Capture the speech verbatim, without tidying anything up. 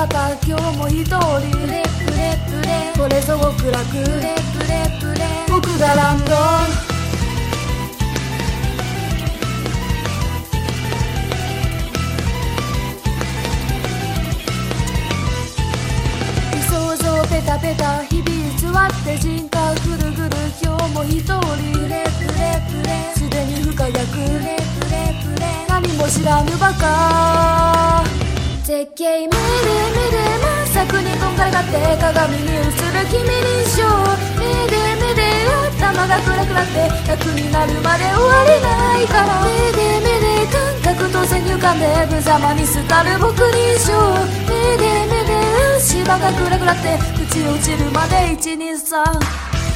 また今日も一人プレプレプレこれぞ極楽プレプレプレ僕がランドペタペタ日々偽って人格ぐるぐる今日も一人プレプレプレすでに不可逆プレプレプレ何も知らぬバカ絶景目で目で真っ先にこんがらがって鏡に映る君にしよう目で目で頭がクラクラって楽になるまで終われないから目で目で感覚と背に浮かんで無様にすたる僕にしよう目で目で芝がクラクラって口落ちるまでいちにさん